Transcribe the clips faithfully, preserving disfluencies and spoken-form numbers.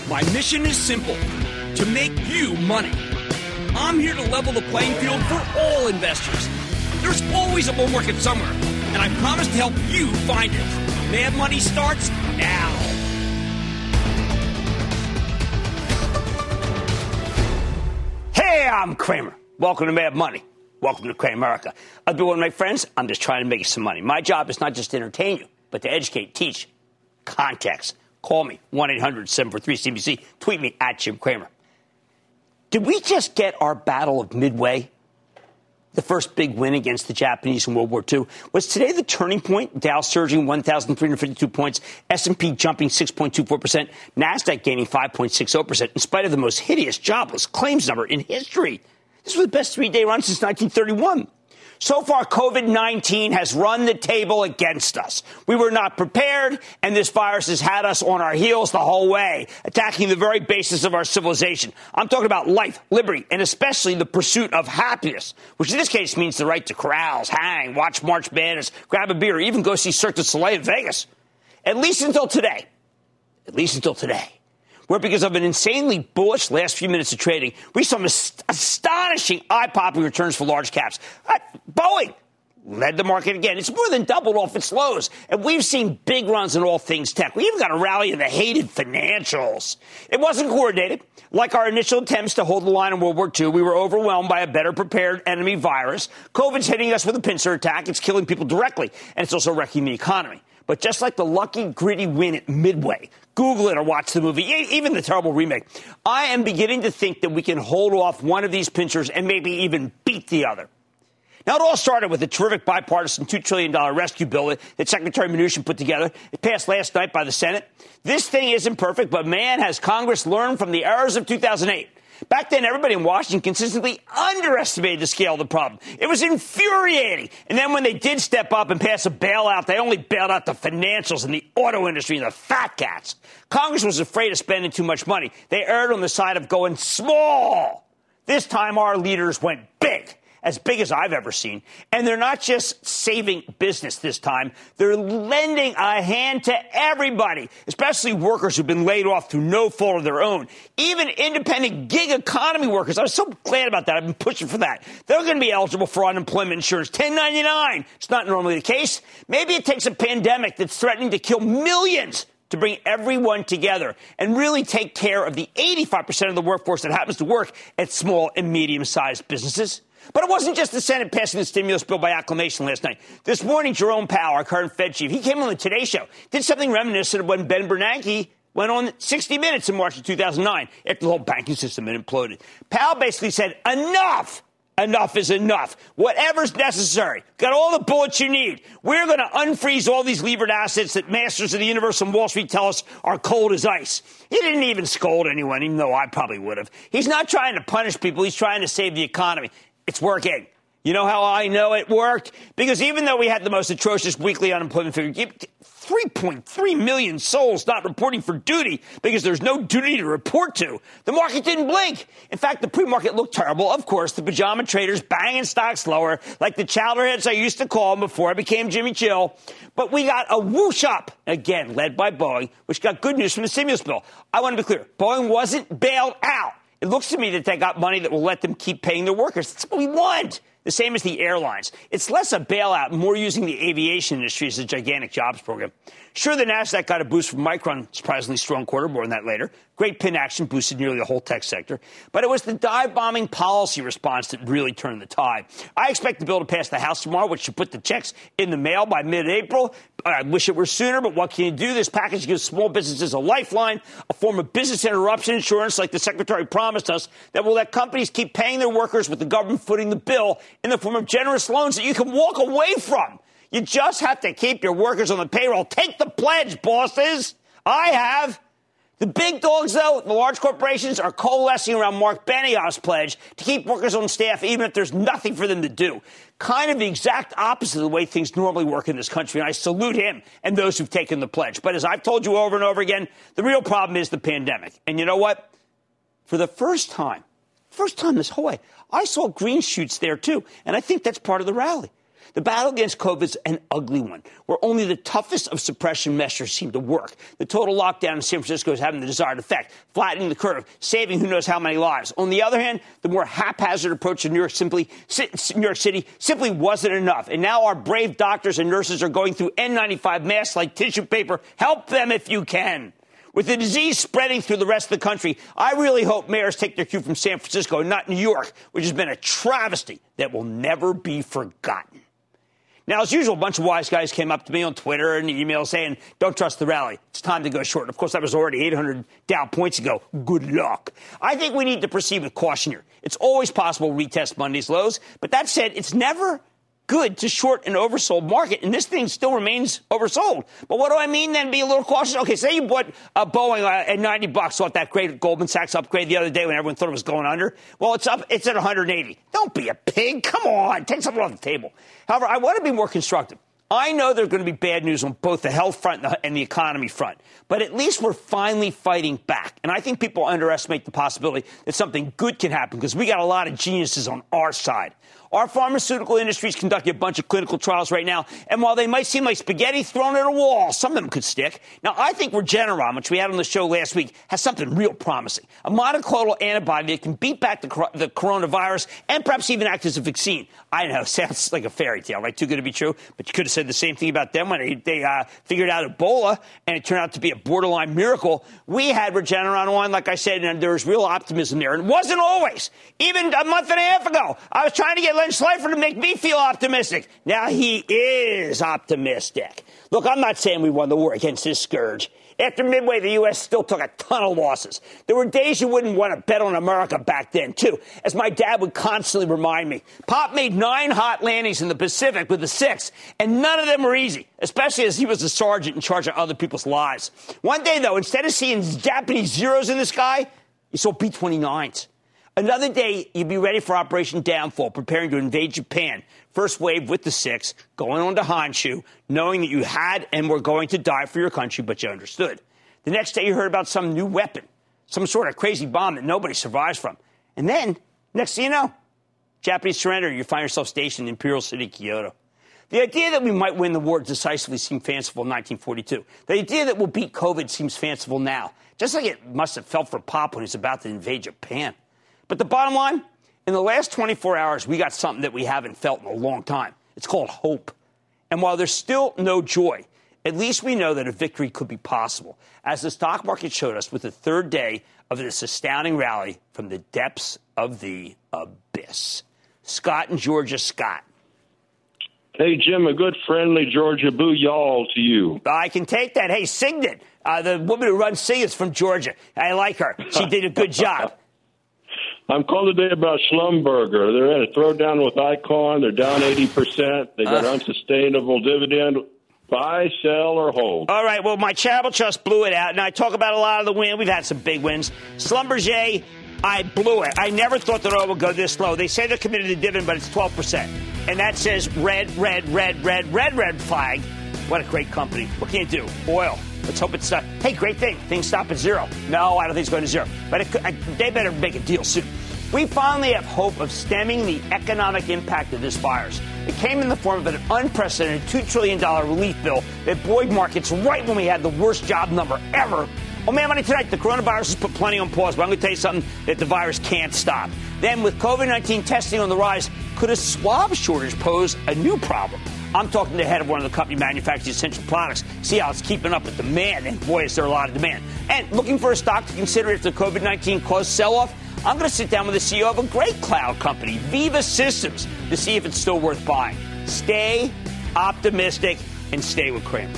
My mission is simple, to make you money. I'm here to level the playing field for all investors. There's always a bull market somewhere, and I promise to help you find it. Mad Money starts now. Hey, I'm Cramer. Welcome to Mad Money. Welcome to Cramerica. I'll be one of my friends. I'm just trying to make you some money. My job is not just to entertain you, but to educate, teach, context. Call me, one eight hundred seven four three C B C. Tweet me at Jim Cramer. Did we just get our Battle of Midway? The first big win against the Japanese in World War Two. Was today the turning point? Dow surging one thousand three hundred fifty-two points, S and P jumping six point two four percent, NASDAQ gaining five point six zero percent in spite of the most hideous jobless claims number in history. This was the best three-day run since nineteen thirty-one. So far, COVID nineteen has run the table against us. We were not prepared, and this virus has had us on our heels the whole way, attacking the very basis of our civilization. I'm talking about life, liberty, and especially the pursuit of happiness, which in this case means the right to carouse, hang, watch March Madness, grab a beer, even go see Cirque du Soleil in Vegas. At least until today. At least until today. Where because of an insanely bullish last few minutes of trading, we saw some ast- astonishing eye-popping returns for large caps. Uh, Boeing led the market again. It's more than doubled off its lows. And we've seen big runs in all things tech. We even got a rally in the hated financials. It wasn't coordinated. Like our initial attempts to hold the line in World War Two, we were overwhelmed by a better prepared enemy virus. COVID's hitting us with a pincer attack. It's killing people directly, and it's also wrecking the economy. But just like the lucky, gritty win at Midway, Google it or watch the movie, even the terrible remake, I am beginning to think that we can hold off one of these pinchers and maybe even beat the other. Now, it all started with a terrific bipartisan two trillion dollars rescue bill that Secretary Mnuchin put together. It passed last night by the Senate. This thing isn't perfect, but man, has Congress learned from the errors of two thousand eight. Back then, everybody in Washington consistently underestimated the scale of the problem. It was infuriating. And then when they did step up and pass a bailout, they only bailed out the financials and the auto industry and the fat cats. Congress was afraid of spending too much money. They erred on the side of going small. This time, our leaders went big. As big as I've ever seen. And they're not just saving business this time. They're lending a hand to everybody, especially workers who've been laid off through no fault of their own. Even independent gig economy workers. I was so glad about that. I've been pushing for that. They're going to be eligible for unemployment insurance. ten ninety-nine. It's not normally the case. Maybe it takes a pandemic that's threatening to kill millions to bring everyone together and really take care of the eighty-five percent of the workforce that happens to work at small and medium-sized businesses. But it wasn't just the Senate passing the stimulus bill by acclamation last night. This morning, Jerome Powell, our current Fed chief, he came on the Today Show, did something reminiscent of when Ben Bernanke went on sixty minutes in March of two thousand nine after the whole banking system had imploded. Powell basically said, enough! Enough is enough. Whatever's necessary. Got all the bullets you need. We're going to unfreeze all these levered assets that masters of the universe on Wall Street tell us are cold as ice. He didn't even scold anyone, even though I probably would have. He's not trying to punish people. He's trying to save the economy. It's working. You know how I know it worked? Because even though we had the most atrocious weekly unemployment figure, three point three million souls not reporting for duty because there's no duty to report to, the market didn't blink. In fact, the pre-market looked terrible. Of course, the pajama traders banging stocks lower, like the chowderheads I used to call them before I became Jimmy Chill. But we got a whoosh up, again, led by Boeing, which got good news from the stimulus bill. I want to be clear. Boeing wasn't bailed out. It looks to me that they got money that will let them keep paying their workers. That's what we want. The same as the airlines. It's less a bailout, more using the aviation industry as a gigantic jobs program. Sure, the NASDAQ got a boost from Micron, surprisingly strong quarter, more on that later. Great pin action boosted nearly the whole tech sector. But it was the dive-bombing policy response that really turned the tide. I expect the bill to pass the House tomorrow, which should put the checks in the mail by mid-April. I wish it were sooner, but what can you do? This package gives small businesses a lifeline, a form of business interruption insurance like the Secretary promised us that will let companies keep paying their workers with the government footing the bill in the form of generous loans that you can walk away from. You just have to keep your workers on the payroll. Take the pledge, bosses. I have. The big dogs, though, the large corporations, are coalescing around Mark Benioff's pledge to keep workers on staff even if there's nothing for them to do. Kind of the exact opposite of the way things normally work in this country, and I salute him and those who've taken the pledge. But as I've told you over and over again, the real problem is the pandemic. And you know what? For the first time, first time this whole way, I saw green shoots there, too, and I think that's part of the rally. The battle against COVID is an ugly one, where only the toughest of suppression measures seem to work. The total lockdown in San Francisco is having the desired effect, flattening the curve, saving who knows how many lives. On the other hand, the more haphazard approach to New York, simply, New York City simply wasn't enough. And now our brave doctors and nurses are going through N ninety-five masks like tissue paper. Help them if you can. With the disease spreading through the rest of the country, I really hope mayors take their cue from San Francisco and not New York, which has been a travesty that will never be forgotten. Now, as usual, a bunch of wise guys came up to me on Twitter and email saying, don't trust the rally. It's time to go short. Of course, that was already eight hundred down points ago. Good luck. I think we need to proceed with caution here. It's always possible to retest Monday's lows. But that said, it's never good to short an oversold market, and this thing still remains oversold. But what do I mean then? Be a little cautious. Okay, say you bought a Boeing uh, at ninety bucks, thought that great Goldman Sachs upgrade the other day when everyone thought it was going under. Well, it's up. It's at one hundred eighty. Don't be a pig. Come on, take something off the table. However, I want to be more constructive. I know there's going to be bad news on both the health front and the, and the economy front, but at least we're finally fighting back. And I think people underestimate the possibility that something good can happen because we got a lot of geniuses on our side. Our pharmaceutical industry is conducting a bunch of clinical trials right now, and while they might seem like spaghetti thrown at a wall, some of them could stick. Now, I think Regeneron, which we had on the show last week, has something real promising. A monoclonal antibody that can beat back the, the coronavirus and perhaps even act as a vaccine. I know, sounds like a fairy tale, right? Too good to be true. But you could have said the same thing about them when they, they uh, figured out Ebola, and it turned out to be a borderline miracle. We had Regeneron on, like I said, and there was real optimism there. And it wasn't always. Even a month and a half ago, I was trying to get Len Schleifer to make me feel optimistic. Now he is optimistic. Look, I'm not saying we won the war against this scourge. After Midway, the U S still took a ton of losses. There were days you wouldn't want to bet on America back then, too, as my dad would constantly remind me. Pop made nine hot landings in the Pacific with the six, and none of them were easy, especially as he was a sergeant in charge of other people's lives. One day, though, instead of seeing Japanese zeros in the sky, you saw B twenty-nines. Another day, you'd be ready for Operation Downfall, preparing to invade Japan. First wave with the six, going on to Honshu, knowing that you had and were going to die for your country, but you understood. The next day, you heard about some new weapon, some sort of crazy bomb that nobody survives from. And then, next thing you know, Japanese surrender, you find yourself stationed in Imperial City, Kyoto. The idea that we might win the war decisively seemed fanciful in nineteen forty-two. The idea that we'll beat COVID seems fanciful now, just like it must have felt for Pop when he was about to invade Japan. But the bottom line, in the last twenty-four hours, we got something that we haven't felt in a long time. It's called hope. And while there's still no joy, at least we know that a victory could be possible, as the stock market showed us with the third day of this astounding rally from the depths of the abyss. Scott in Georgia. Scott. Hey, Jim, a good friendly Georgia booyah to you. I can take that. Hey, Signet, uh, the woman who runs Signet's from Georgia. I like her. She did a good job. I'm calling today about Schlumberger. They're in a throwdown with Icon. They're down eighty percent. They got uh, unsustainable dividend. Buy, sell, or hold. All right, well, my charitable trust blew it out. And I talk about a lot of the win. We've had some big wins. Schlumberger, I blew it. I never thought that oil would go this low. They say they're committed to dividend, but it's twelve percent. And that says red, red, red, red, red, red flag. What a great company. What can you do? Oil. Let's hope it's not. Hey, great thing. Things stop at zero. No, I don't think it's going to zero. But it could, I, they better make a deal soon. We finally have hope of stemming the economic impact of this virus. It came in the form of an unprecedented two trillion dollars relief bill that buoyed markets right when we had the worst job number ever. Oh, man, money tonight, the coronavirus has put plenty on pause, but I'm going to tell you something that the virus can't stop. Then, with COVID nineteen testing on the rise, could a swab shortage pose a new problem? I'm talking to the head of one of the company manufacturing essential products, see how it's keeping up with demand, and boy, is there a lot of demand. And looking for a stock to consider if the COVID nineteen caused sell-off, I'm going to sit down with the C E O of a great cloud company, Veeva Systems, to see if it's still worth buying. Stay optimistic and stay with Cramer.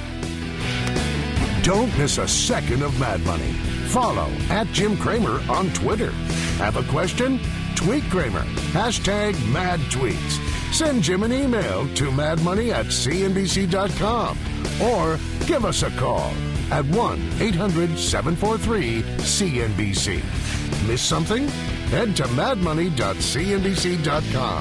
Don't miss a second of Mad Money. Follow at Jim Cramer on Twitter. Have a question? Tweet Cramer. Hashtag Mad Tweets. Send Jim an email to madmoney at c n b c dot com or give us a call at one eight hundred seven four three C N B C. Miss something? Head to mad money dot c n b c dot com.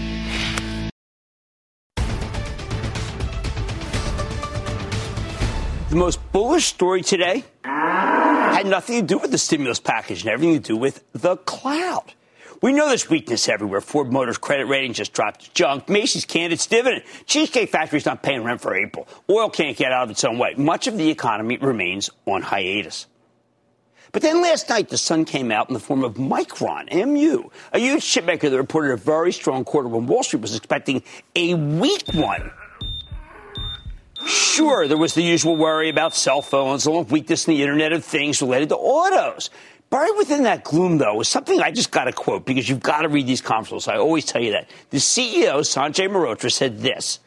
The most bullish story today had nothing to do with the stimulus package and everything to do with the cloud. We know there's weakness everywhere. Ford Motors credit rating just dropped to junk. Macy's canned its dividend. Cheesecake Factory's not paying rent for April. Oil can't get out of its own way. Much of the economy remains on hiatus. But then last night, the sun came out in the form of Micron, M U, a huge chipmaker that reported a very strong quarter when Wall Street was expecting a weak one. Sure, there was the usual worry about cell phones, along with weakness in the Internet of Things related to autos. Buried within that gloom, though, was something I just got to quote, because you've got to read these conference calls. I always tell you that. The C E O, Sanjay Mehrotra, said this.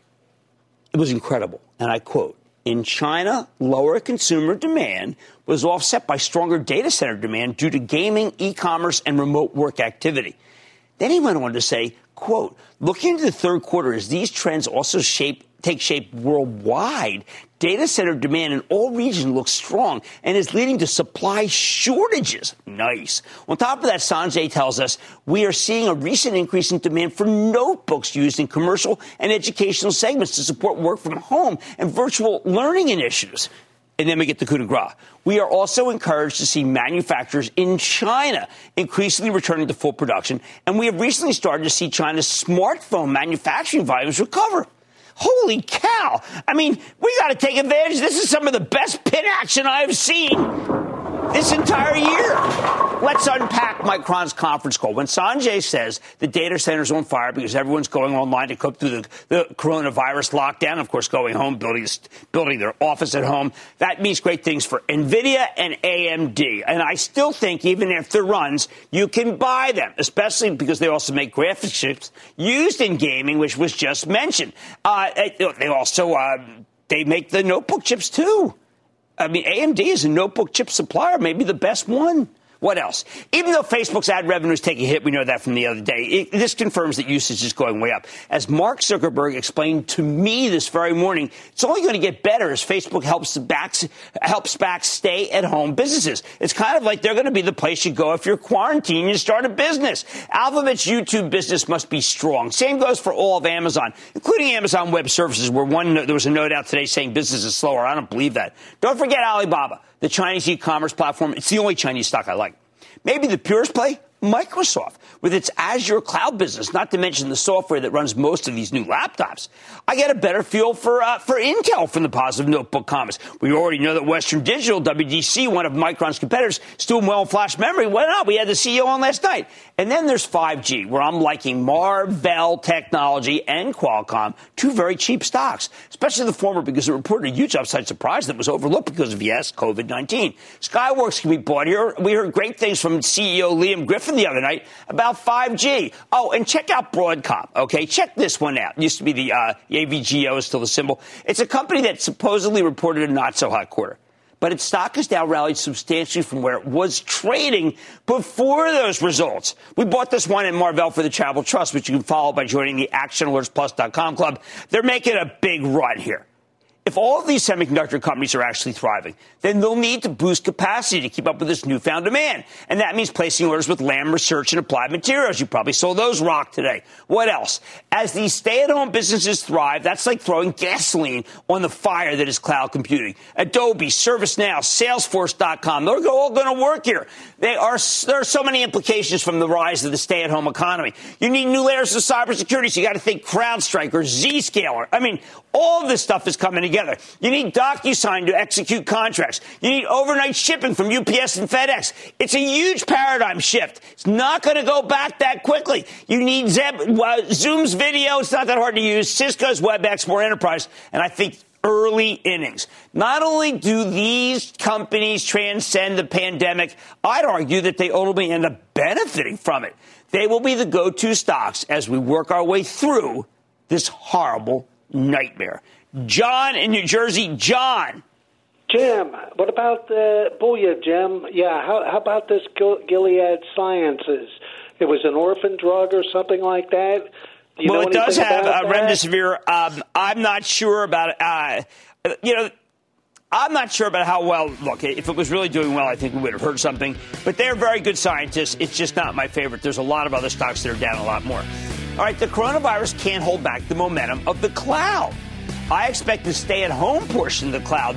It was incredible, and I quote, "In China, lower consumer demand was offset by stronger data center demand due to gaming, e-commerce, and remote work activity." Then he went on to say, quote, "Looking into the third quarter, as these trends also shape take shape worldwide, data center demand in all regions looks strong and is leading to supply shortages." Nice. On top of that, Sanjay tells us we are seeing a recent increase in demand for notebooks used in commercial and educational segments to support work from home and virtual learning initiatives. And then we get the coup de grace. We are also encouraged to see manufacturers in China increasingly returning to full production, and we have recently started to see China's smartphone manufacturing volumes recover. Holy cow. I mean, we got to take advantage. This is some of the best pin action I've seen this entire year. Let's unpack Micron's conference call. When Sanjay says the data center's on fire because everyone's going online to cope through the, the coronavirus lockdown, of course, going home, building, building their office at home, that means great things for NVIDIA and A M D. And I still think even after runs, you can buy them, especially because they also make graphics chips used in gaming, which was just mentioned. Uh, they also uh, they make the notebook chips, too. I mean, A M D is a notebook chip supplier, maybe the best one. What else? Even though Facebook's ad revenue is taking a hit, we know that from the other day, it, this confirms that usage is going way up. As Mark Zuckerberg explained to me this very morning, it's only going to get better as Facebook helps back, helps back stay-at-home businesses. It's kind of like they're going to be the place you go if you're quarantined and you start a business. Alphabet's YouTube business must be strong. Same goes for all of Amazon, including Amazon Web Services, where one there was a note out today saying business is slower. I don't believe that. Don't forget Alibaba, the Chinese e-commerce platform. It's the only Chinese stock I like. Maybe the purest play, Microsoft, with its Azure cloud business, not to mention the software that runs most of these new laptops. I get a better feel for uh, for Intel from the positive notebook comments. We already know that Western Digital, W D C, one of Micron's competitors, is doing well in flash memory. Why not? We had the C E O on last night. And then there's five G, where I'm liking Marvell Technology and Qualcomm, two very cheap stocks, especially the former because it reported a huge upside surprise that was overlooked because of, yes, COVID nineteen. Skyworks can be bought here. We heard great things from C E O Liam Griffin the other night about five G. Oh, and check out Broadcom, okay? Check this one out. It used to be the uh, A V G O is still the symbol. It's a company that supposedly reported a not-so-hot quarter. But its stock has now rallied substantially from where it was trading before those results. We bought this one in Marvell for the Travel Trust, which you can follow by joining the action alerts plus dot com club. They're making a big run here. If all of these semiconductor companies are actually thriving, then they'll need to boost capacity to keep up with this newfound demand. And that means placing orders with Lam Research and Applied Materials. You probably saw those rock today. What else? As these stay-at-home businesses thrive, that's like throwing gasoline on the fire that is cloud computing. Adobe, ServiceNow, Salesforce dot com, they're all going to work here. They are, there are so many implications from the rise of the stay-at-home economy. You need new layers of cybersecurity, so you got to think CrowdStrike or Zscaler. I mean, all of this stuff is coming together. You need DocuSign to execute contracts. You need overnight shipping from U P S and FedEx. It's a huge paradigm shift. It's not going to go back that quickly. You need Zeb, uh, Zoom's video. It's not that hard to use. Cisco's WebEx, more enterprise. And I think early innings. Not only do these companies transcend the pandemic, I'd argue that they ultimately end up benefiting from it. They will be the go-to stocks as we work our way through this horrible nightmare. John in New Jersey. John. Jim, what about the Booyah, Jim? Yeah, how, how about this Gilead Sciences? It was an orphan drug or something like that? Do you well, know it does have uh, remdesivir. Um, I'm not sure about it. Uh, you know, I'm not sure about how well. Look, if it was really doing well, I think we would have heard something. But they're very good scientists. It's just not my favorite. There's a lot of other stocks that are down a lot more. All right, the coronavirus can't hold back the momentum of the cloud. I expect the stay-at-home portion of the cloud now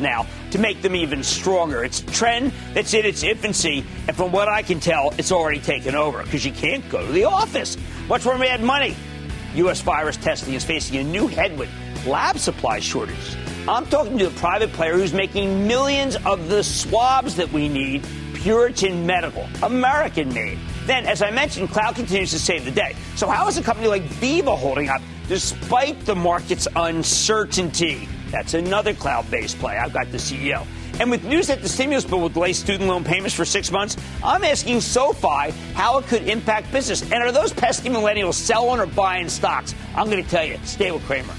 to make them even stronger. It's a trend that's in its infancy, and from what I can tell, it's already taken over because you can't go to the office. What's more Mad Money? U S virus testing is facing a new headwind, lab supply shortages. I'm talking to a private player who's making millions of the swabs that we need, Puritan Medical, American-made. Then, as I mentioned, cloud continues to save the day. So how is a company like Veeva holding up despite the market's uncertainty? That's another cloud-based play. I've got the C E O. And with news that the stimulus bill will delay student loan payments for six months, I'm asking SoFi how it could impact business. And are those pesky millennials selling or buying stocks? I'm going to tell you. Stay with Cramer.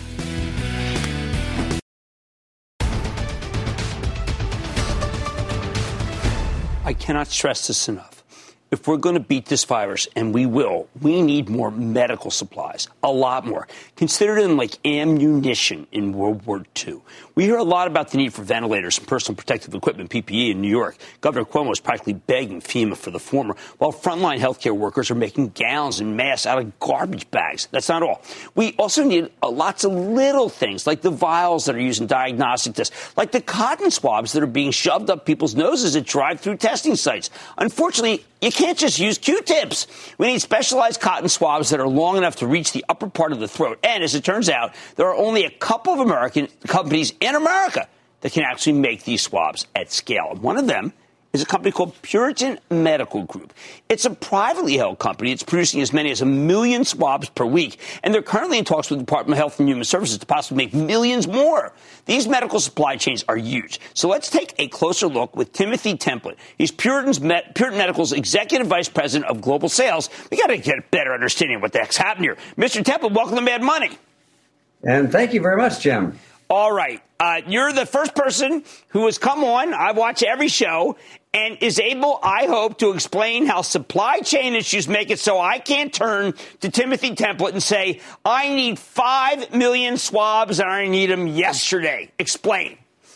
I cannot stress this enough. If we're going to beat this virus, and we will, we need more medical supplies, a lot more. Consider them like ammunition in World War Two. We hear a lot about the need for ventilators and personal protective equipment, P P E, in New York. Governor Cuomo is practically begging FEMA for the former, while frontline healthcare workers are making gowns and masks out of garbage bags. That's not all. We also need uh, lots of little things, like the vials that are used in diagnostic tests, like the cotton swabs that are being shoved up people's noses at drive-through testing sites. Unfortunately, you can't just use Q-tips. We need specialized cotton swabs that are long enough to reach the upper part of the throat. And as it turns out, there are only a couple of American companies in America that can actually make these swabs at scale. One of them is a company called Puritan Medical Group. It's a privately held company. It's producing as many as a million swabs per week. And they're currently in talks with the Department of Health and Human Services to possibly make millions more. These medical supply chains are huge. So let's take a closer look with Timothy Templet. He's Puritan's Met, Puritan Medical's Executive Vice President of Global Sales. We got to get a better understanding of what the heck's happening here. Mister Templet, welcome to Mad Money. And thank you very much, Jim. All right. Uh, you're the first person who has come on. I watch every show and is able, I hope, to explain how supply chain issues make it so I can't turn to Timothy Templet and say, I need five million swabs and I need them yesterday. Explain.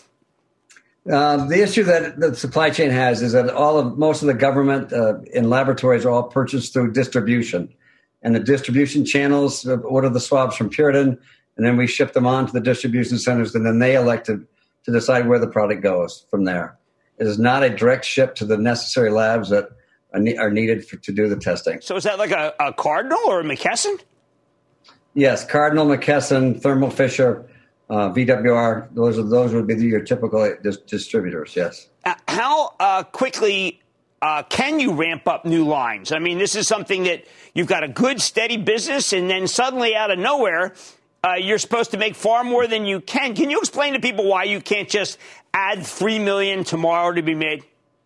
Uh, the issue that the supply chain has is that all of most of the government uh, and laboratories are all purchased through distribution. And the distribution channels order the swabs from Puritan, and then we ship them on to the distribution centers, and then they elect to, to decide where the product goes from there. It is not a direct ship to the necessary labs that are, ne- are needed for, to do the testing. So is that like a, a Cardinal or a McKesson? Yes, Cardinal, McKesson, Thermo Fisher, uh, V W R. Those are those would be your typical dis- distributors. Yes. Uh, how uh, quickly uh, can you ramp up new lines? I mean, this is something that you've got a good, steady business, and then suddenly out of nowhere, uh, you're supposed to make far more than you can. Can you explain to people why you can't just add three million tomorrow to be made?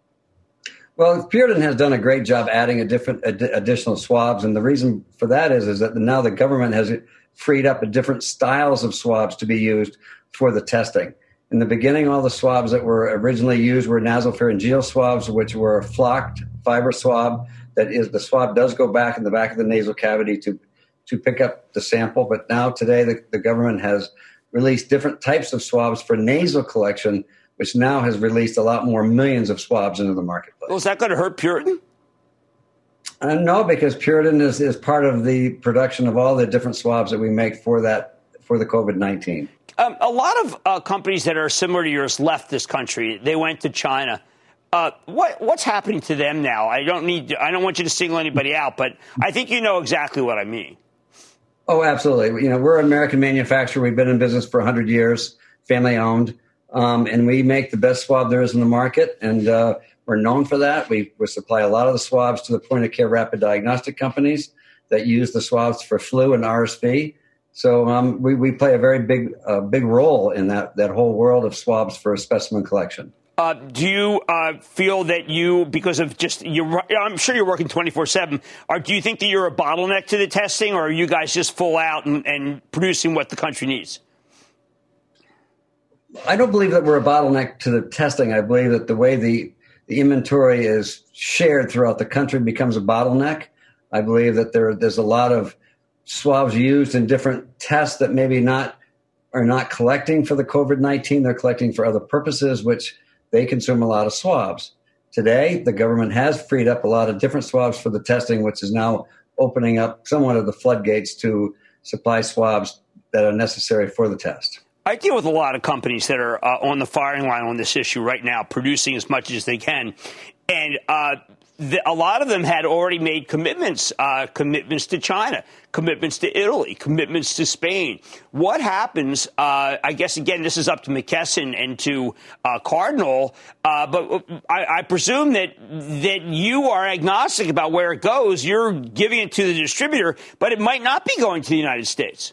Well, Puritan has done a great job adding a different ad- additional swabs, and the reason for that is is that now the government has freed up different styles of swabs to be used for the testing. In the beginning, all the swabs that were originally used were nasopharyngeal swabs, which were a flocked fiber swab. That is, the swab does go back in the back of the nasal cavity to to pick up the sample. But now today, the, the government has released different types of swabs for nasal collection, which now has released a lot more millions of swabs into the marketplace. Well, is that going to hurt Puritan? Uh, no, because Puritan is, is part of the production of all the different swabs that we make for that for the COVID nineteen. Um, a lot of uh, companies that are similar to yours left this country. They went to China. Uh, what, what's happening to them now? I don't need. I don't want you to single anybody out, but I think you know exactly what I mean. Oh, absolutely. You know, we're an American manufacturer. We've been in business for one hundred years, family owned, um, and we make the best swab there is in the market, and uh, we're known for that. We, we supply a lot of the swabs to the point-of-care rapid diagnostic companies that use the swabs for flu and R S V. So um, we, we play a very big uh, big role in that, that whole world of swabs for specimen collection. Uh, do you uh, feel that you, because of just, you're, I'm sure you're working twenty-four seven, or do you think that you're a bottleneck to the testing, or are you guys just full out and, and producing what the country needs? I don't believe that we're a bottleneck to the testing. I believe that the way the, the inventory is shared throughout the country becomes a bottleneck. I believe that there there's a lot of swabs used in different tests that maybe not are not collecting for the COVID nineteen. They're collecting for other purposes, which they consume a lot of swabs. Today, the government has freed up a lot of different swabs for the testing, which is now opening up somewhat of the floodgates to supply swabs that are necessary for the test. I deal with a lot of companies that are uh, on the firing line on this issue right now, producing as much as they can. And uh, the, a lot of them had already made commitments, uh, commitments to China, commitments to Italy, commitments to Spain. What happens, uh, I guess, again, this is up to McKesson and to uh, Cardinal, uh, but I, I presume that that you are agnostic about where it goes. You're giving it to the distributor, but it might not be going to the United States.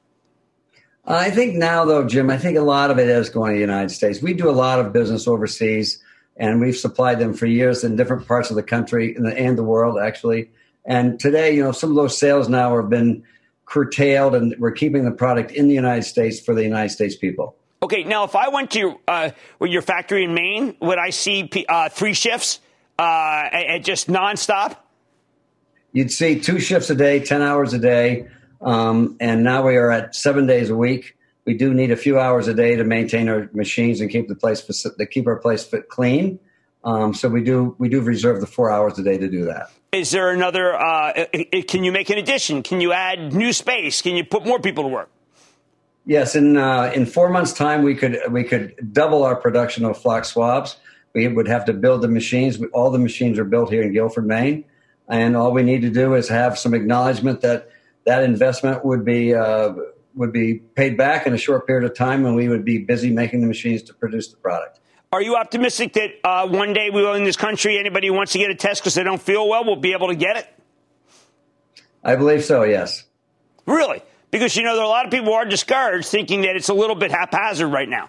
I think now, though, Jim, I think a lot of it is going to the United States. We do a lot of business overseas, and we've supplied them for years in different parts of the country and the, and the world, actually. And today, you know, some of those sales now have been curtailed, and we're keeping the product in the United States for the United States people. Okay, now, if I went to uh, your factory in Maine, would I see uh, three shifts uh, and just nonstop? You'd see two shifts a day, ten hours a day. Um, and now we are at seven days a week. We do need a few hours a day to maintain our machines and keep the place to keep our place fit clean. Um, so we do we do reserve the four hours a day to do that. Is there another? Uh, can you make an addition? Can you add new space? Can you put more people to work? Yes, in uh, in four months' time, we could we could double our production of flock swabs. We would have to build the machines. All the machines are built here in Guilford, Maine, and all we need to do is have some acknowledgement that that investment would be uh, would be paid back in a short period of time, and we would be busy making the machines to produce the product. Are you optimistic that uh, one day we will in this country, anybody who wants to get a test because they don't feel well will be able to get it? I believe so, yes. Really? Because, you know, there are a lot of people who are discouraged, thinking that it's a little bit haphazard right now.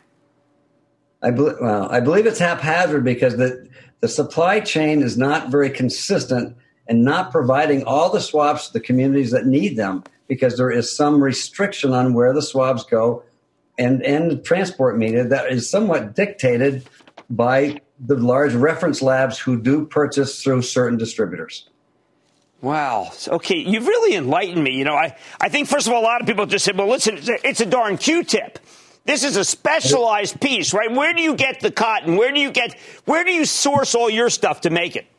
I, be- well, I believe it's haphazard because the, the supply chain is not very consistent and not providing all the swabs to the communities that need them, because there is some restriction on where the swabs go and, and the transport media that is somewhat dictated by the large reference labs who do purchase through certain distributors. Wow. Okay, you've really enlightened me. You know, I, I think, first of all, a lot of people just said, well, listen, it's a, it's a darn Q-tip. This is a specialized piece, right? Where do you get the cotton? Where do you get, where do you source all your stuff to make it?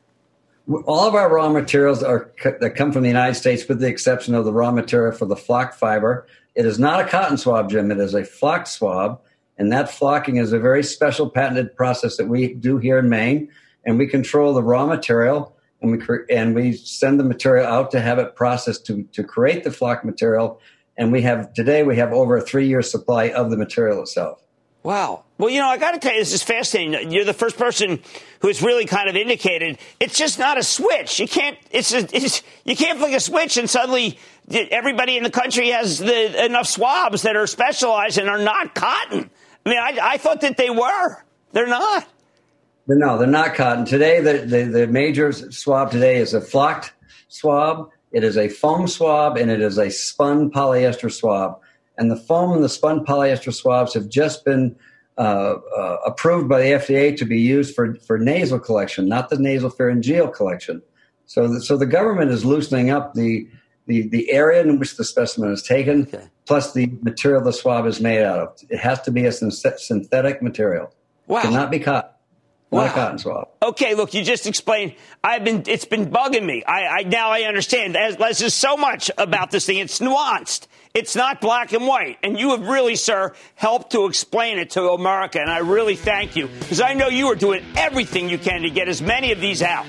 All of our raw materials are that come from the United States, with the exception of the raw material for the flock fiber. It is not a cotton swab, Jim. It is a flock swab, and that flocking is a very special patented process that we do here in Maine, and we control the raw material, and we cre- and we send the material out to have it processed to, to create the flock material. And we have today we have over a three-year supply of the material itself. Wow. Well, you know, I got to tell you, this is fascinating. You're the first person who's really kind of indicated it's just not a switch. You can't. It's, a, it's you can't flick a switch and suddenly everybody in the country has the, enough swabs that are specialized and are not cotton. I mean, I, I thought that they were. They're not. No, they're not cotton. Today, the, the, the major swab today is a flocked swab. It is a foam swab, and it is a spun polyester swab. And the foam and the spun polyester swabs have just been uh, uh, approved by the F D A to be used for, for nasal collection, not the nasal pharyngeal collection. So, the, so the government is loosening up the, the, the area in which the specimen is taken, okay, plus the material the swab is made out of. It has to be a synthetic material. Wow. It cannot be cotton. Not Wow. a cotton swab. Okay, look, you just explained. I've been, it's been bugging me. I, I now I understand. There's, there's just so much about this thing. It's nuanced. It's not black and white. And you have really, sir, helped to explain it to America. And I really thank you, because I know you are doing everything you can to get as many of these out.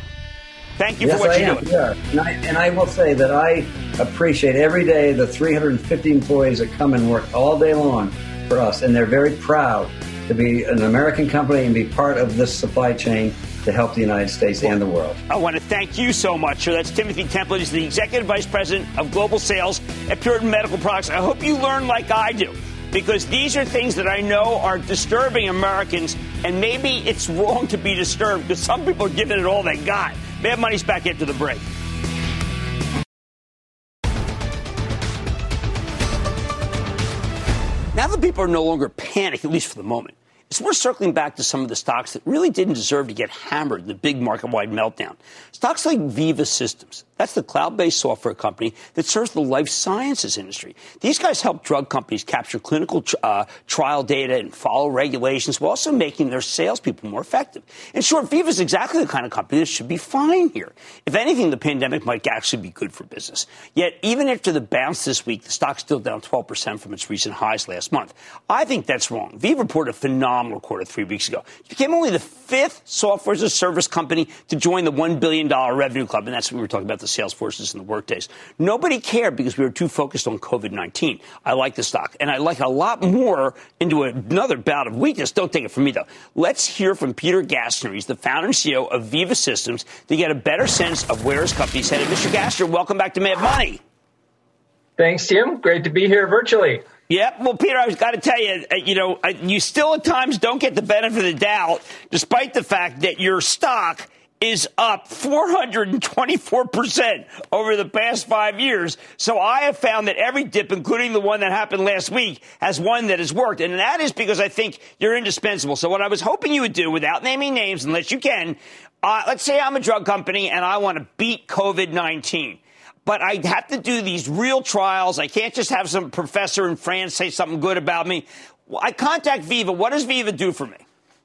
Thank you yes, for what I you're am. doing. Yeah. And, I, and I will say that I appreciate every day the three hundred fifty employees that come and work all day long for us. And they're very proud to be an American company and be part of this supply chain to help the United States and the world. I want to thank you so much, sir. That's Timothy Templet. He's the Executive Vice President of Global Sales at Puritan Medical Products. I hope you learn like I do, because these are things that I know are disturbing Americans, and maybe it's wrong to be disturbed because some people are giving it all they got. Mad Money's back into the break. Now that people are no longer panicked, at least for the moment, it's worth circling back to some of the stocks that really didn't deserve to get hammered in the big market-wide meltdown. Stocks like Viva Systems, That's the cloud-based software company that serves the life sciences industry. These guys help drug companies capture clinical tr- uh, trial data and follow regulations while also making their salespeople more effective. In short, Veeva is exactly the kind of company that should be fine here. If anything, the pandemic might actually be good for business. Yet, even after the bounce this week, the stock's still down twelve percent from its recent highs last month. I think that's wrong. Veeva reported a phenomenal quarter three weeks ago. It became only the fifth software as a service company to join the one billion dollars revenue club, and that's what we were talking about, the sales forces and the workdays. Nobody cared because we were too focused on COVID nineteen. I like the stock, and I like it a lot more into another bout of weakness. Don't take it from me, though. Let's hear from Peter Gassner. He's the founder and C E O of Veeva Systems to get a better sense of where his company's headed. Mister Gassner, welcome back to Mad Money. Thanks, Jim. Great to be here virtually. Yeah, well, Peter, I've got to tell you, you know, you still at times don't get the benefit of the doubt, despite the fact that your stock is up four hundred twenty-four percent over the past five years. So I have found that every dip, including the one that happened last week, has one that has worked. And that is because I think you're indispensable. So what I was hoping you would do, without naming names, unless you can, uh, let's say I'm a drug company and I want to beat COVID nineteen. But I have to do these real trials. I can't just have some professor in France say something good about me. I contact Veeva. What does Veeva do for me?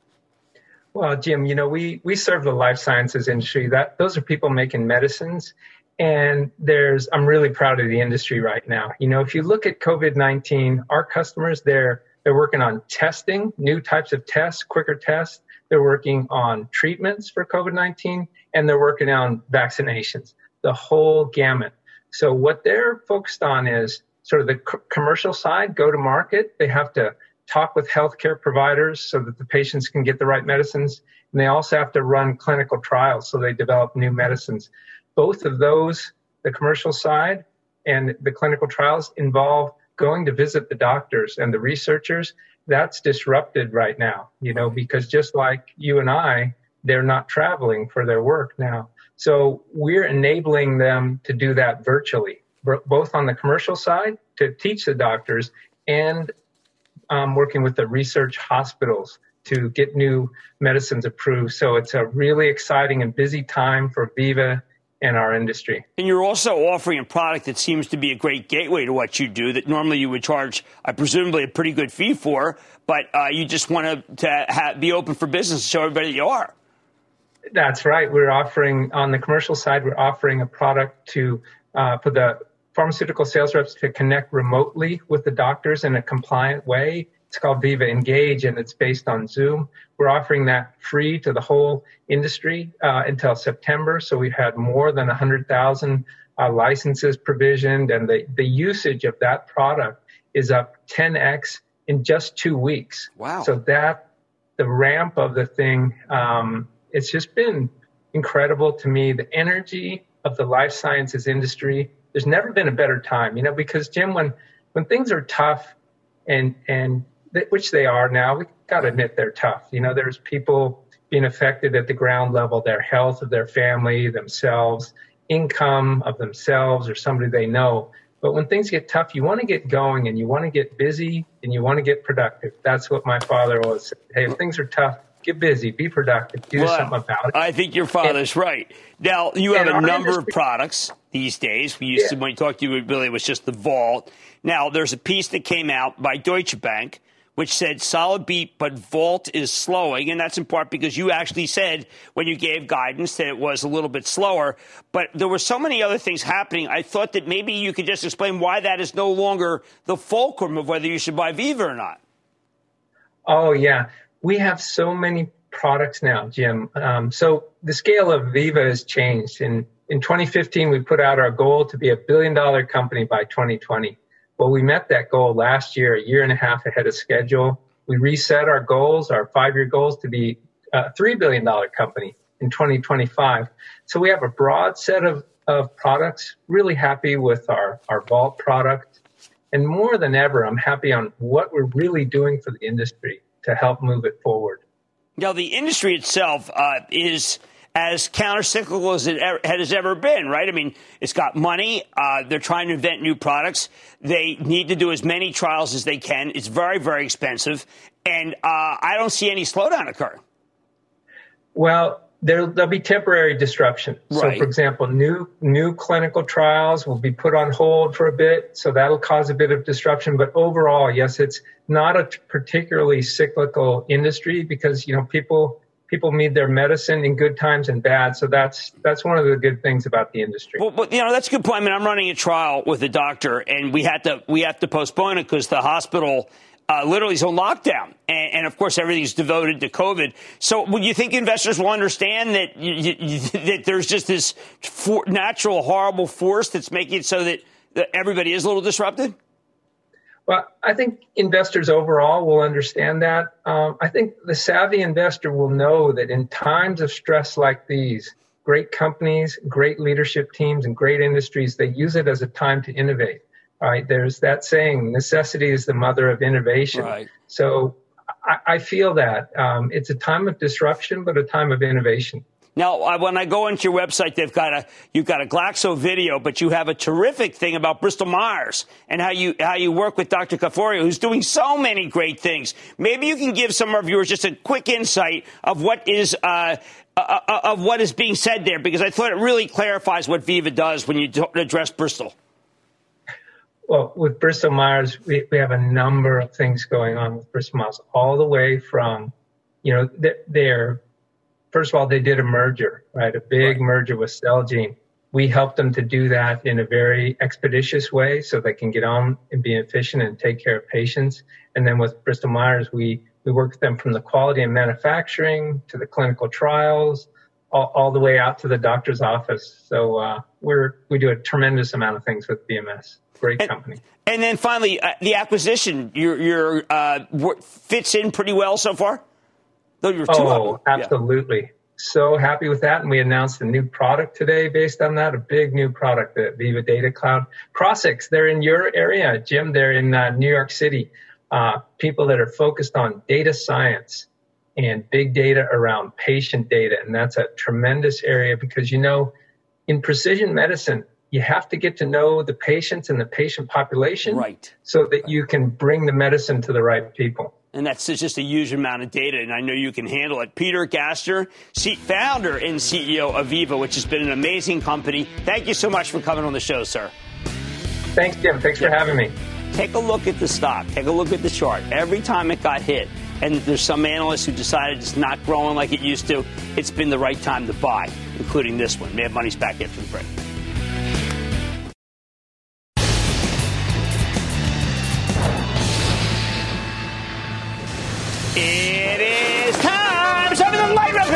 Well, Jim, you know, we, we serve the life sciences industry. That those are people making medicines. And there's, I'm really proud of the industry right now. You know, if you look at COVID nineteen, our customers, they're, they're working on testing, new types of tests, quicker tests. They're working on treatments for COVID nineteen, and they're working on vaccinations, the whole gamut. So what they're focused on is sort of the c- commercial side, go to market. They have to talk with healthcare providers so that the patients can get the right medicines. And they also have to run clinical trials so they develop new medicines. Both of those, the commercial side and the clinical trials, involve going to visit the doctors and the researchers. That's disrupted right now, you know, because just like you and I, they're not traveling for their work now. So we're enabling them to do that virtually, both on the commercial side to teach the doctors and um, working with the research hospitals to get new medicines approved. So it's a really exciting and busy time for Veeva and our industry. And you're also offering a product that seems to be a great gateway to what you do that normally you would charge, uh, presumably, a pretty good fee for, but uh, you just want to, to ha- be open for business to show everybody that you are. That's right. We're offering, on the commercial side, we're offering a product to uh, for the pharmaceutical sales reps to connect remotely with the doctors in a compliant way. It's called Veeva Engage, and it's based on Zoom. We're offering that free to the whole industry uh, until September. So we've had more than one hundred thousand uh, licenses provisioned, and the, the usage of that product is up ten x in just two weeks. Wow. So that, the ramp of the thing, um, it's just been incredible to me. The energy of the life sciences industry, there's never been a better time, you know, because, Jim, when, when things are tough, and, and th- which they are now, we got to admit they're tough. You know, there's people being affected at the ground level, their health of their family, themselves, income of themselves or somebody they know. But when things get tough, you want to get going and you want to get busy and you want to get productive. That's what my father always said. Hey, if things are tough, get busy, be productive, do well, something about it. I think your father's and, right. Now, you have a number industry, of products these days. We used yeah. to, when you talked to you, Billy, it was just the Vault. Now, there's a piece that came out by Deutsche Bank, which said solid beat, but Vault is slowing. And that's in part because you actually said when you gave guidance that it was a little bit slower. But there were so many other things happening. I thought that maybe you could just explain why that is no longer the fulcrum of whether you should buy Veeva or not. Oh, yeah. We have so many products now, Jim. Um, so the scale of Veeva has changed. In, in twenty fifteen, we put out our goal to be a billion-dollar company by twenty twenty. Well, we met that goal last year, a year and a half ahead of schedule. We reset our goals, our five-year goals, to be a three billion dollars company in twenty twenty-five. So we have a broad set of, of products, really happy with our, our Vault product. And more than ever, I'm happy on what we're really doing for the industry to help move it forward. Now, the industry itself uh, is as countercyclical as it ever, has ever been, right? I mean, it's got money. Uh, they're trying to invent new products. They need to do as many trials as they can. It's very, very expensive. And uh, I don't see any slowdown occur. Well, There, there'll be temporary disruption. Right. So, for example, new new clinical trials will be put on hold for a bit, so that'll cause a bit of disruption. But overall, yes, it's not a particularly cyclical industry because, you know, people people need their medicine in good times and bad. So that's that's one of the good things about the industry. Well, but, you know, that's a good point. I mean, I'm running a trial with a doctor, and we had to we have to postpone it because the hospital Uh, literally is on lockdown. And, and, of course, everything's devoted to COVID. So would you think investors will understand that you, you, that there's just this for, natural, horrible force that's making it so that, that everybody is a little disrupted? Well, I think investors overall will understand that. Um, I think the savvy investor will know that in times of stress like these, great companies, great leadership teams, and great industries, they use it as a time to innovate. Right, there's that saying, necessity is the mother of innovation. Right. So I, I feel that um, it's a time of disruption, but a time of innovation. Now, uh, when I go into your website, they've got a you've got a Glaxo video, but you have a terrific thing about Bristol Myers and how you how you work with Doctor Caforio, who's doing so many great things. Maybe you can give some of our viewers just a quick insight of what is uh, uh, of what is being said there, because I thought it really clarifies what Viva does when you address Bristol. Well, with Bristol Myers, we, we have a number of things going on with Bristol Myers, all the way from, you know, they're, first of all, they did a merger, right? A big right. merger with Celgene. We helped them to do that in a very expeditious way so they can get on and be efficient and take care of patients. And then with Bristol Myers, we, we work with them from the quality and manufacturing to the clinical trials, all, all the way out to the doctor's office. So uh, we're we do a tremendous amount of things with B M S. Great company. And, and then finally, uh, the acquisition, your your uh, fits in pretty well so far. Though you're two oh, of them. absolutely. Yeah. So happy with that. And we announced a new product today based on that, a big new product, the Viva Data Cloud. Crossix, they're in your area, Jim. They're in uh, New York City. Uh, people that are focused on data science and big data around patient data. And that's a tremendous area because, you know, in precision medicine, you have to get to know the patients and the patient population right. so that you can bring the medicine to the right people. And that's just a huge amount of data, and I know you can handle it. Peter Gaster, founder and C E O of Viva, which has been an amazing company. Thank you so much for coming on the show, sir. Thanks, Jim. Thanks yeah. for having me. Take a look at the stock. Take a look at the chart. Every time it got hit, and there's some analysts who decided it's not growing like it used to, it's been the right time to buy, including this one. Mad Money's back after the break. It is time. Time for the light round.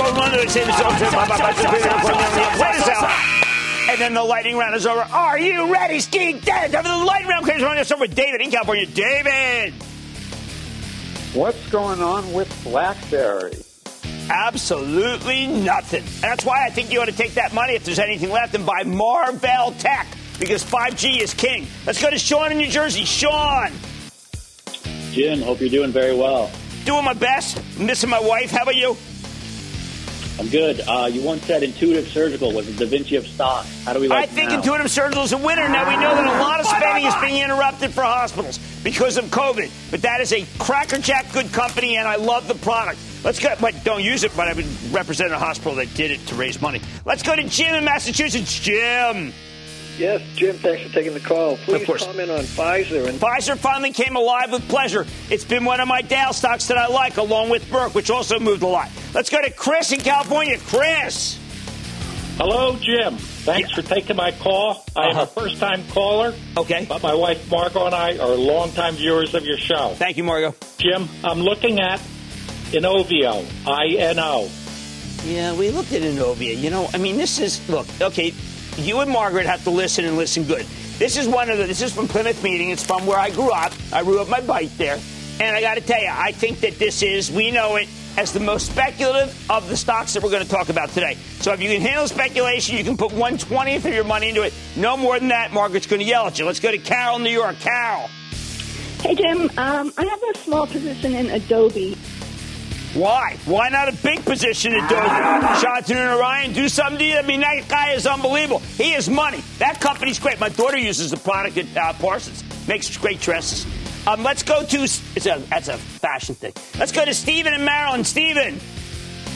And then the lightning round is over. Are you ready, Ski Dad? Time for the lightning round. Let's over with David in California. David. What's going on with BlackBerry? Absolutely nothing. That's why I think you ought to take that money, if there's anything left, and buy Marvell Tech, because five G is king. Let's go to Sean in New Jersey. Sean. Jim, hope you're doing very well. Doing my best. Missing my wife. How about you? I'm good. Uh, you once said Intuitive Surgical was the Da Vinci of stocks. How do we like I think now? Intuitive Surgical is a winner. Now, we know that a lot of spending is being interrupted for hospitals because of COVID. But that is a crackerjack good company, and I love the product. Let's go. But don't use it, but I would represent a hospital that did it to raise money. Let's go to Jim in Massachusetts. Jim. Yes, Jim, thanks for taking the call. Please comment on Pfizer. And- Pfizer finally came alive with pleasure. It's been one of my Dow stocks that I like, along with Merck, which also moved a lot. Let's go to Chris in California. Chris. Hello, Jim. Thanks yeah. for taking my call. I am uh-huh. a first-time caller. Okay. But my wife, Margot, and I are longtime viewers of your show. Thank you, Margot. Jim, I'm looking at Inovio, I N O. Yeah, we looked at Inovio. You know, I mean, this is, look, okay, you and Margaret have to listen and listen good. This is one of the, this is from Plymouth Meeting. It's from where I grew up. I grew up my bike there. And I got to tell you, I think that this is, we know it as the most speculative of the stocks that we're going to talk about today. So if you can handle speculation, you can put one twentieth of your money into it. No more than that, Margaret's going to yell at you. Let's go to Carol in New York. Carol. Hey, Jim. Um, I have a small position in Adobe. Why? Why not a big position in Adobe? Shantanu and Orion, do something to you. I mean, that guy is unbelievable. He has money. That company's great. My daughter uses the product at uh, Parsons. Makes great dresses. Um, let's go to, it's a, that's a fashion thing. Let's go to Stephen in Maryland. Stephen.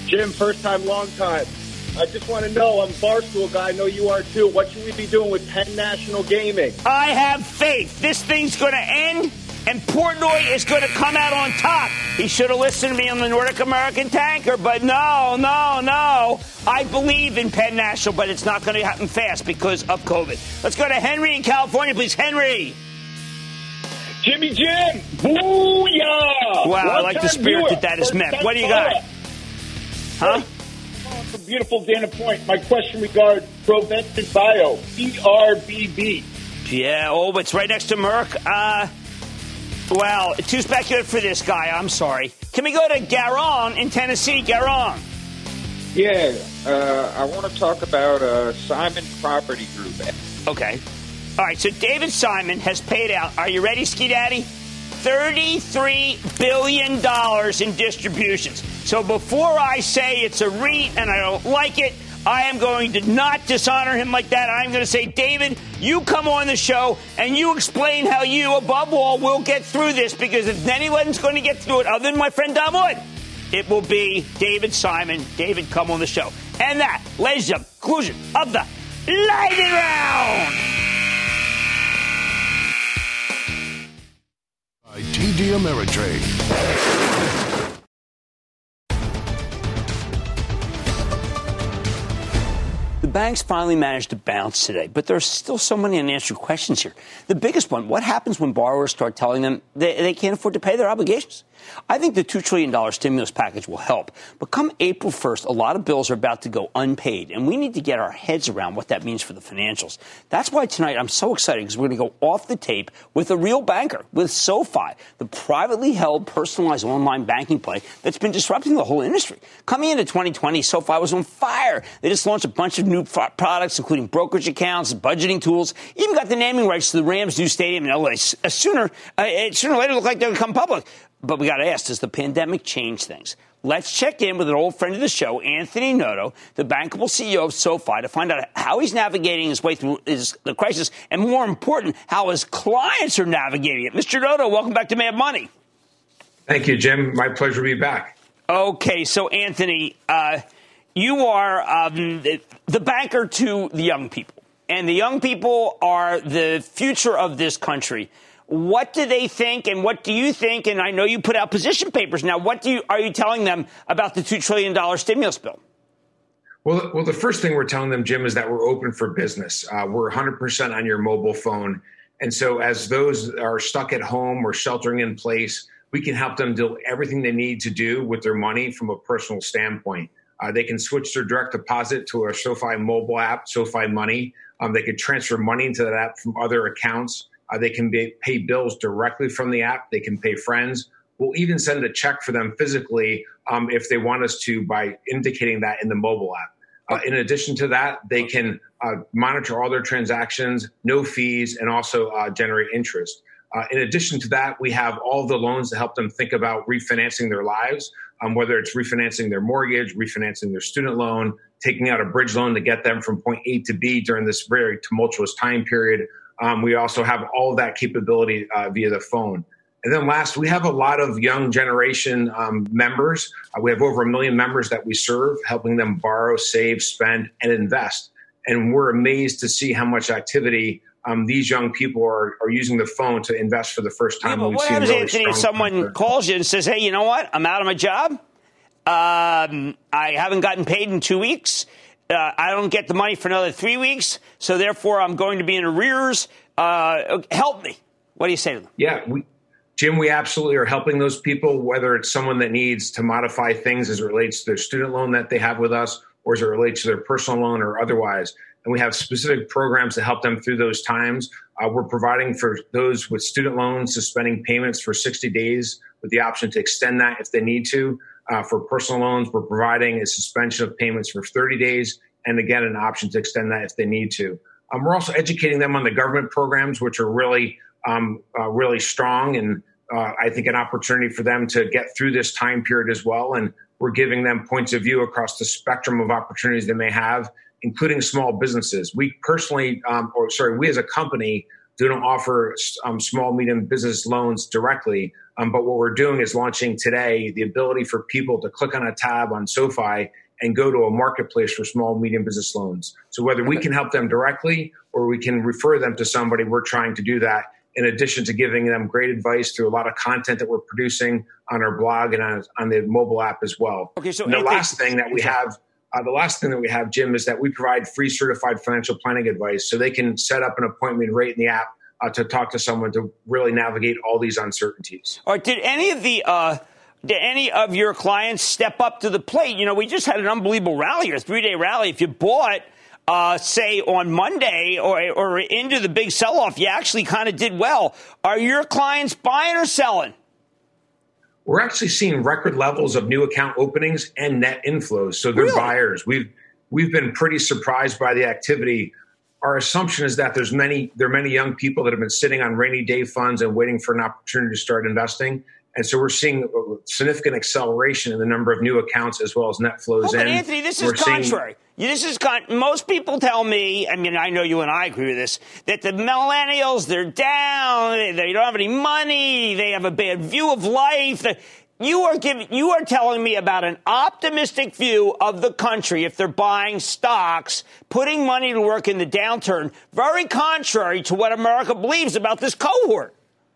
Jim, first time, long time. I just want to know, I'm a Barstool guy, I know you are too. What should we be doing with Penn National Gaming? I have faith. This thing's going to end, and Portnoy is going to come out on top. He should have listened to me on the Nordic American Tanker, but no, no, no. I believe in Penn National, but it's not going to happen fast because of COVID. Let's go to Henry in California, please. Henry. Jimmy Jim. Booyah. Wow, I like the spirit that that is meant. What do you got? Huh? From beautiful Dana Point. My question regards Provected Bio, P R B B. Yeah, oh, it's right next to Merck. Uh, well, too speculative for this guy. I'm sorry. Can we go to Garon in Tennessee? Garon. Yeah, uh, I want to talk about uh, Simon Property Group. Okay. All right, so David Simon has paid out, are you ready, Ski Daddy? thirty-three billion dollars in distributions. So before I say it's a REIT and I don't like it, I am going to not dishonor him like that. I'm going to say, David, you come on the show and you explain how you, above all, will get through this, because if anyone's going to get through it other than my friend Don Wood, it will be David Simon. David, come on the show. And that, ladies and gentlemen, conclusion of the Lightning Round. T D Ameritrade. The banks finally managed to bounce today, but there are still so many unanswered questions here. The biggest one, what happens when borrowers start telling them they, they can't afford to pay their obligations? I think the two trillion dollars stimulus package will help. But come April first, a lot of bills are about to go unpaid, and we need to get our heads around what that means for the financials. That's why tonight I'm so excited, because we're going to go off the tape with a real banker, with SoFi, the privately held, personalized online banking play that's been disrupting the whole industry. Coming into twenty twenty, SoFi was on fire. They just launched a bunch of new f- products, including brokerage accounts, budgeting tools, even got the naming rights to the Rams' new stadium in L A. Uh, sooner, uh, sooner or later, it looked like they would come public. But we got to ask, does the pandemic change things? Let's check in with an old friend of the show, Anthony Noto, the bankable C E O of SoFi, to find out how he's navigating his way through his, the crisis, and more important, how his clients are navigating it. Mister Noto, welcome back to Mad Money. Thank you, Jim. My pleasure to be back. Okay, so Anthony, uh, you are um, the, the banker to the young people, and the young people are the future of this country. What do they think, and what do you think? And I know you put out position papers. Now, what do you are you telling them about the two trillion dollars stimulus bill? Well, well, the first thing we're telling them, Jim, is that we're open for business. Uh, we're one hundred percent on your mobile phone. And so as those are stuck at home or sheltering in place, we can help them do everything they need to do with their money from a personal standpoint. Uh, they can switch their direct deposit to our SoFi mobile app, SoFi Money. Um, they can transfer money into that app from other accounts. Uh, they can be, pay bills directly from the app. They can pay friends. We'll even send a check for them physically um, if they want us to, by indicating that in the mobile app. Uh, in addition to that, they can uh, monitor all their transactions, no fees, and also uh, generate interest. Uh, in addition to that, we have all the loans to help them think about refinancing their lives, um, whether it's refinancing their mortgage, refinancing their student loan, taking out a bridge loan to get them from point A to B during this very tumultuous time period. Um, we also have all of that capability uh, via the phone. And then last, we have a lot of young generation um, members. Uh, we have over a million members that we serve, helping them borrow, save, spend, and invest. And we're amazed to see how much activity um, these young people are, are using the phone to invest for the first time. Yeah, but what happens, really, Anthony, if someone concern. calls you and says, hey, you know what? I'm out of my job. Um, I haven't gotten paid in two weeks. Uh, I don't get the money for another three weeks, so therefore I'm going to be in arrears. Uh, help me. What do you say to them? Yeah, we, Jim, we absolutely are helping those people, whether it's someone that needs to modify things as it relates to their student loan that they have with us, or as it relates to their personal loan or otherwise. And we have specific programs to help them through those times. Uh, we're providing for those with student loans, suspending payments for sixty days with the option to extend that if they need to. Uh, for personal loans, we're providing a suspension of payments for thirty days, and again, an option to extend that if they need to. Um, we're also educating them on the government programs, which are really, um, uh, really strong, and uh, I think an opportunity for them to get through this time period as well. And we're giving them points of view across the spectrum of opportunities they may have, including small businesses. We personally, um, or sorry, we as a company don't offer um, small, medium business loans directly. Um, but what we're doing is launching today the ability for people to click on a tab on SoFi and go to a marketplace for small, medium business loans. So whether we can help them directly or we can refer them to somebody, we're trying to do that, in addition to giving them great advice through a lot of content that we're producing on our blog and on, on the mobile app as well. Okay, so and the last thing that we have, uh, the last thing that we have, Jim, is that we provide free certified financial planning advice, so they can set up an appointment right in the app uh, to talk to someone to really navigate all these uncertainties. All right, did any of the uh, did any of your clients step up to the plate? You know, we just had an unbelievable rally, a three day rally. If you bought, uh, say, on Monday or or into the big sell off, you actually kind of did well. Are your clients buying or selling? We're actually seeing record levels of new account openings and net inflows. So they're really? buyers. We've we've been pretty surprised by the activity. Our assumption is that there's many there are many young people that have been sitting on rainy day funds and waiting for an opportunity to start investing. And so we're seeing a significant acceleration in the number of new accounts as well as net flows oh, in. But Anthony, this we're is contrary. Seeing- This is con- most people tell me, I mean, I know you and I agree with this, that the millennials, they're down, they, they don't have any money, they have a bad view of life. They, you are giving, you are telling me about an optimistic view of the country if they're buying stocks, putting money to work in the downturn, very contrary to what America believes about this cohort.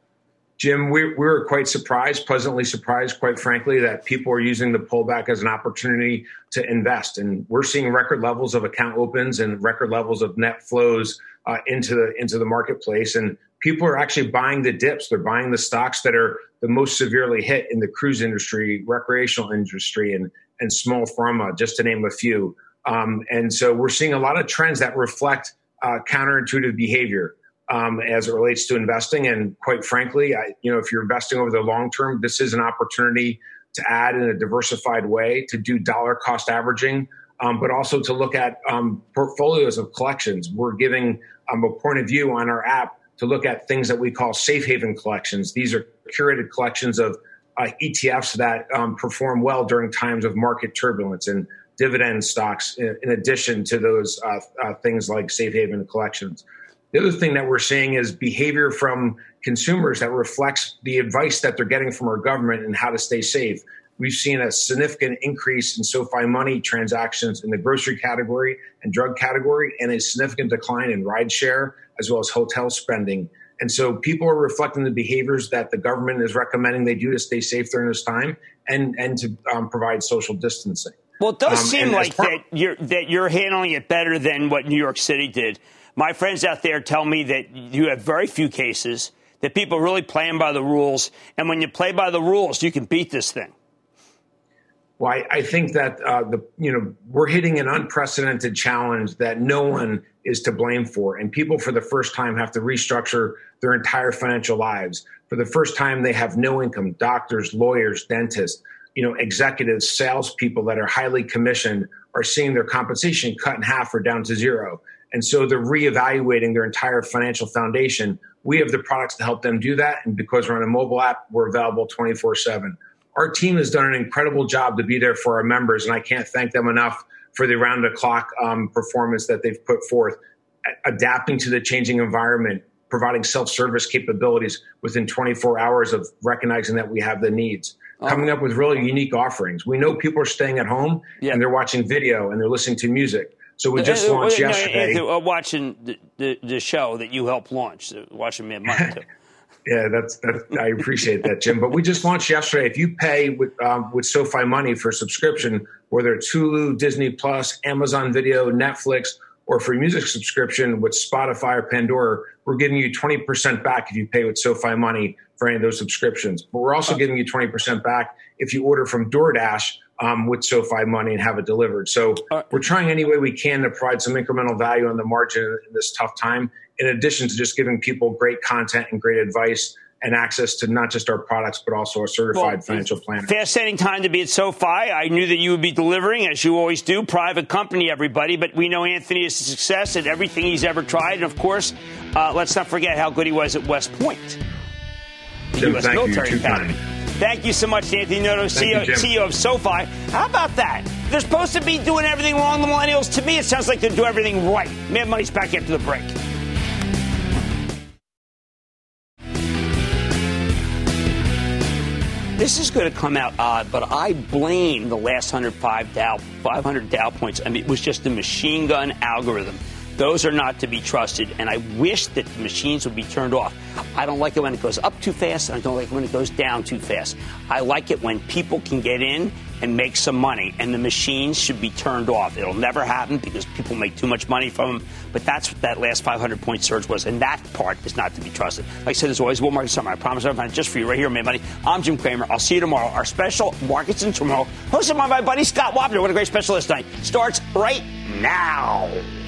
Jim, we, we were quite surprised, pleasantly surprised, quite frankly, that people are using the pullback as an opportunity to invest. And we're seeing record levels of account opens and record levels of net flows uh, into the into the marketplace. And people are actually buying the dips. They're buying the stocks that are the most severely hit in the cruise industry, recreational industry, and, and small pharma, just to name a few. Um, and so we're seeing a lot of trends that reflect uh, counterintuitive behavior. Um, as it relates to investing. And quite frankly, I, you know, if you're investing over the long term, this is an opportunity to add in a diversified way, to do dollar cost averaging, um, but also to look at um, portfolios of collections. We're giving um, a point of view on our app to look at things that we call safe haven collections. These are curated collections of uh, E T Fs that um, perform well during times of market turbulence, and dividend stocks in, in addition to those uh, uh, things like safe haven collections. The other thing that we're seeing is behavior from consumers that reflects the advice that they're getting from our government and how to stay safe. We've seen a significant increase in SoFi Money transactions in the grocery category and drug category, and a significant decline in rideshare as well as hotel spending. And so people are reflecting the behaviors that the government is recommending they do to stay safe during this time and, and to um, provide social distancing. Well, it does um, seem like part- that you're that you're handling it better than what New York City did. My friends out there tell me that you have very few cases, that people are really playing by the rules. And when you play by the rules, you can beat this thing. Well, I, I think that uh, the you know we're hitting an unprecedented challenge that no one is to blame for. And people for the first time have to restructure their entire financial lives. For the first time, they have no income. Doctors, lawyers, dentists, you know, executives, salespeople that are highly commissioned are seeing their compensation cut in half or down to zero. And so they're reevaluating their entire financial foundation. We have the products to help them do that. And because we're on a mobile app, we're available twenty-four seven. Our team has done an incredible job to be there for our members, and I can't thank them enough for the round-the-clock um, performance that they've put forth, adapting to the changing environment, providing self-service capabilities within twenty-four hours of recognizing that we have the needs, oh. coming up with really unique offerings. We know people are staying at home, yeah. and they're watching video, and they're listening to music. So we just launched uh, uh, yesterday. No, uh, watching the, the, the show that you helped launch, uh, watching Mad Money too. Yeah, that's, that's I appreciate that, Jim. But we just launched yesterday. If you pay with um, with SoFi Money for subscription, whether it's Hulu, Disney Plus, Amazon Video, Netflix, or for music subscription with Spotify or Pandora, we're giving you twenty percent back if you pay with SoFi Money for any of those subscriptions. But we're also giving you twenty percent back if you order from DoorDash um, with SoFi Money and have it delivered. So we're trying any way we can to provide some incremental value on the margin in this tough time, in addition to just giving people great content and great advice and access to not just our products, but also a certified well, financial planner. Fascinating time to be at SoFi. I knew that you would be delivering, as you always do, private company, everybody. But we know Anthony is a success at everything he's ever tried. And, of course, uh, let's not forget how good he was at West Point, the Jim, U S thank Military you, Academy. Thank you so much, Anthony Noto, C E O, you, C E O of SoFi. How about that? They're supposed to be doing everything wrong, the millennials. To me, it sounds like they do everything right. Mad Money's back after the break. this is going to come out odd, but I blame the last one hundred five Dow, five hundred Dow points. I mean, it was just a machine gun algorithm. Those are not to be trusted, and I wish that the machines would be turned off. I don't like it when it goes up too fast, and I don't like it when it goes down too fast. I like it when people can get in and make some money, and the machines should be turned off. It'll never happen because people make too much money from them, but that's what that last five hundred point surge was, and that part is not to be trusted. Like I said, there's always Will Market Summer. I promise I'll find it just for you right here on Mad Money. I'm Jim Cramer. I'll see you tomorrow. Our special Markets in Tomorrow, hosted by my buddy Scott Wapner. What a great special this night. Starts right now.